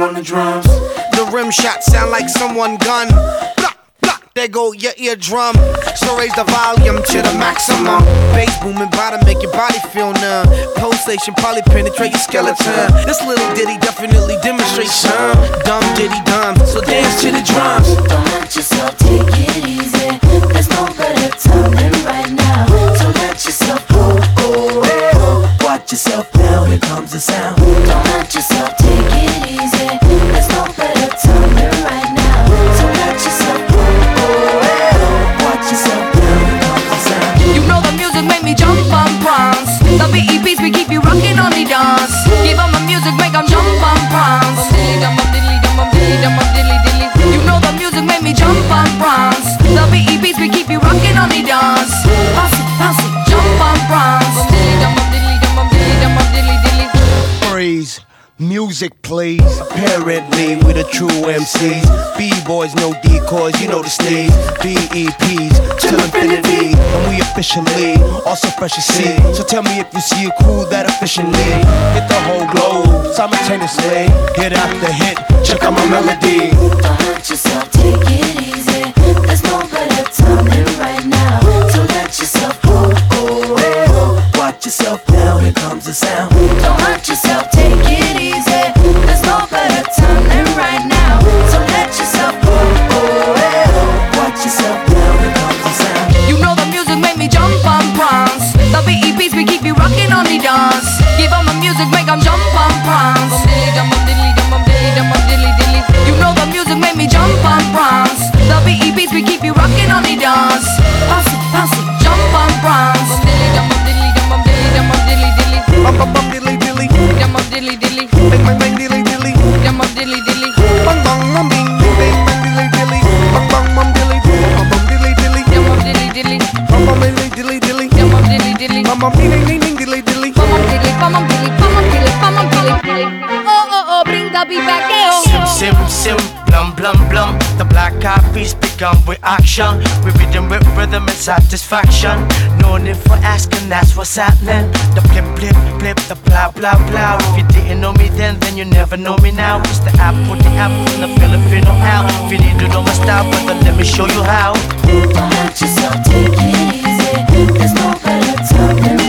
on the drums. The rim shot sound like someone gun. Blah, blah, there go your eardrum. So raise the volume to the maximum. Bass booming by to make your body feel numb. Pulsation probably penetrate your skeleton. This little ditty definitely demonstrates some dumb ditty dumb. So dance to the drums. Don't let yourself take it easy. There's no better time than right now. So let yourself go, go, go. Watch yourself now, here comes the sound. Don't let yourself take it easy. There's no better time than right now. So let yourself go, go, go. Watch yourself now, here comes the sound. You know the music make me jump and prance. The BEPs we keep you rocking on the dance. Give 'em the music, make 'em jump and prance. You know the music make me jump and prance. The BEPs we keep you rocking on the dance. Bounce it, bounce it, jump and prance. Freeze. Music plays. Apparently we the true MCs. B-boys, no decoys, you know the sneeze. BEPs till infinity, and we officially also fresh as see. So tell me if you see a crew that efficiently hit the whole globe simultaneously. Hit after hit, check out my melody. Don't let yourself take it easy. There's no better time than right now. So let yourself go, go, go. Watch yourself now, here comes the sound. Don't let yourself take it easy. There's no better time than right now. So let yourself go, go, go. Watch yourself now, here comes the sound. You know the music make me jump and prance. The BEPs we keep you rocking on the dance. Give 'em the music, make 'em jump and prance. You know the music make me jump and prance. The BEPs we keep you rocking on the dance. Bounce it, bounce it, jump and prance. Bum bum bum dilly dilly. Bang bang bang dilly dilly. Bang bang bum bing. Bang bang dilly dilly. Bang bang bum dilly dilly. Bum bum dilly dilly. Bum bum dilly dilly. Bum bum ding ding ding dilly dilly. Oh, bring the beat back, Sim, sim, blum, blum, blum. The black coffee's begun with action. We rhythm with rhythm and satisfaction. No need for asking, that's what's happening. The flip, flip, flip, the blah, blah, blah. If you didn't know me then you never know me now. It's the apple, the apple from the Filipino out. If you need to know my style, brother, let me show you how. Don't let yourself take it easy. There's no better time than